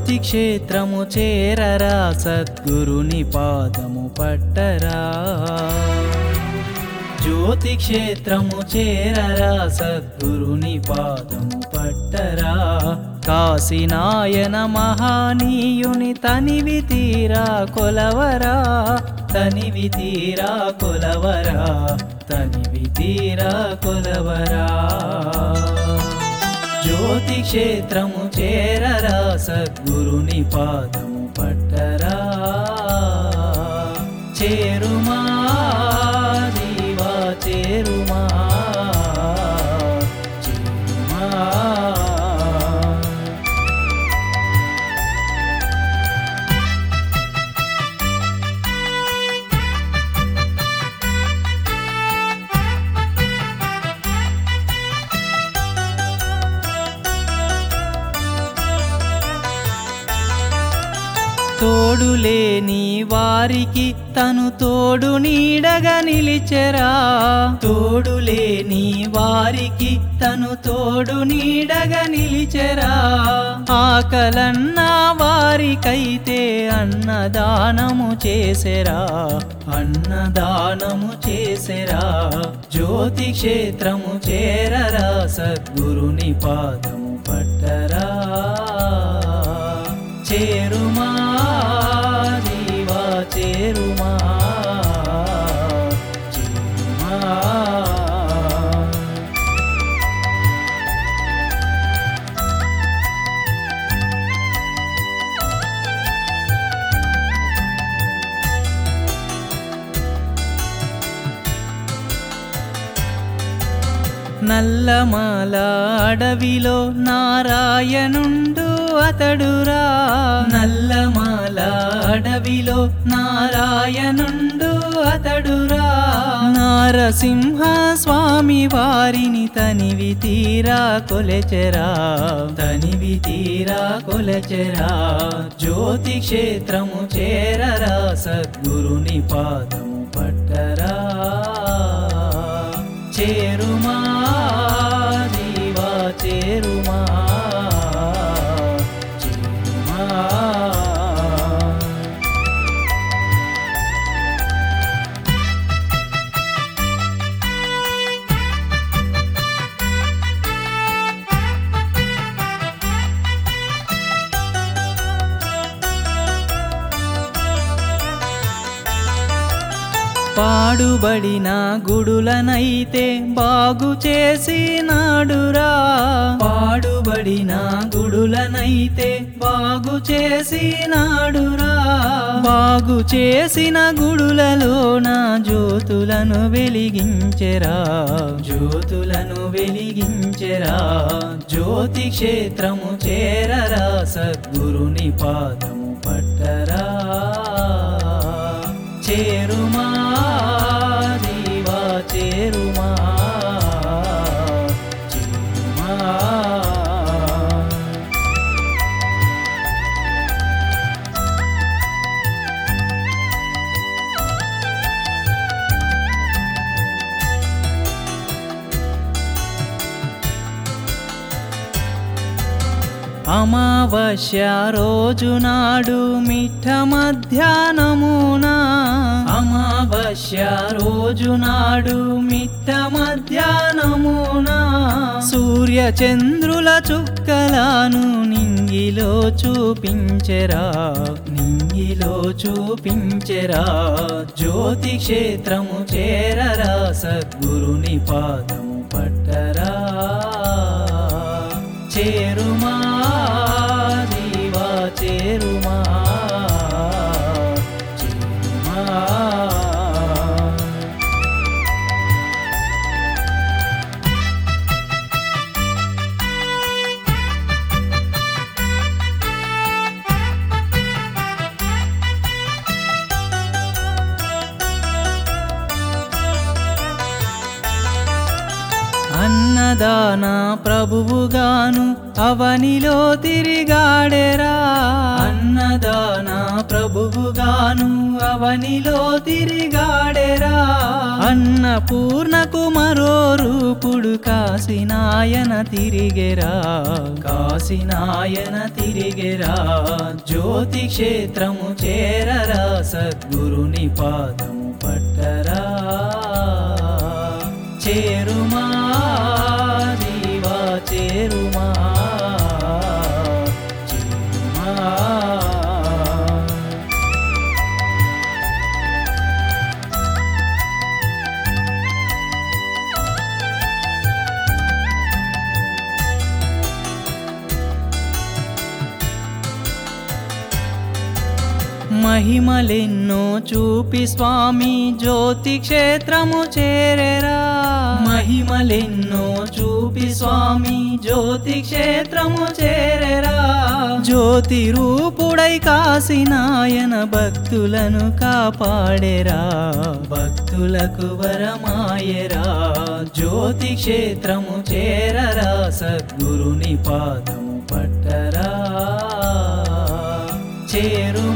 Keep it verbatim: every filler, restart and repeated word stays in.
జ్యోతి క్షేత్రము చేరరా సద్గురుని పాదము పట్టరా జ్యోతి క్షేత్రము చేరరా సద్గురుని పాదము పట్టరా కాశీనాయన మహానీయుని తనివి తీరా కొలవరా తనివి తీరా కొలవరా తనివి తీరా కొలవరా జ్యోతి క్షేత్రము చేరరా సద్గురుని పాదము పట్టరా చేరుమా జీవా చేరుమా చేరుమా తోడులేని వారికి తను తోడు నీడగా నిలిచెరా తోడులేని వారికి తను తోడు నీడగా నిలిచెరా ఆకలన్న వారికైతే అన్నదానము చేసెరా అన్నదానము చేసెరా జ్యోతి క్షేత్రము చేరరా సద్గురుని పాదము పట్టరా చేరుమా జీవా చేరుమా చేరుమా నల్లమల అడవిలో నారాయణుండు అతడురా నల్లమల అడవిలో నారాయణుండు అతడురా నారసింహ స్వామి వారిని తనివి తీరా కొలచెరా తనివి తీరా కొలచెరా జ్యోతి క్షేత్రము చేరరా సద్గురుని పాదము పట్టరా చేరుమా జీవా చేరుమా చేరుమా పాడుబడిన గుడులనైతే బాగు చేసినాడురా పాడుబడిన గుడులనైతే బాగు చేసినాడురా బాగు చేసిన గుడులలోన జ్యోతులను వెలిగించెరా జ్యోతులను వెలిగించెరా జ్యోతి క్షేత్రము చేరరా సద్గురుని పాదము పట్టరా చేరుమా జీవా చేరుమా చేరుమా అమావాస్య రోజు నాడు మిట్ట మధ్యాహ్నమున అమావాస్య రోజు నాడు మిట్ట మధ్యాహ్నమున సూర్య చంద్రుల చుక్కలను నింగిలో చూపించెరా నింగిలో చూపించెరా జ్యోతి క్షేత్రము చేరరా సద్గురుని పాదము పట్టరా చేరుమా జీవా చేరుమా చేరుమా అన్నదాన ప్రభువుగాను అవనిలో తిరిగాడెరా అన్నదాన ప్రభువుగాను అవనిలో తిరిగాడెరా అన్నపూర్ణకు మరో రూపుడు కాశీనాయన తిరిగెరా కాశీనాయన తిరిగెరా జ్యోతి క్షేత్రము చేరరా సద్గురుని పాదము పట్టరా చేరుమా జీవా చేరుమా చేరుమా మహిమలెన్నో చూపి స్వామి జ్యోతి క్షేత్రము చేరెరా మహిమలెన్నో చూపి స్వామి జ్యోతి క్షేత్రము చేరెరా జ్యోతి రూపుడై కాశీనాయన భక్తులను కాపాడెరా భక్తులకు వరమాయరా జ్యోతి క్షేత్రము చేరరా సద్గురుని పాదము పట్టరా చేరు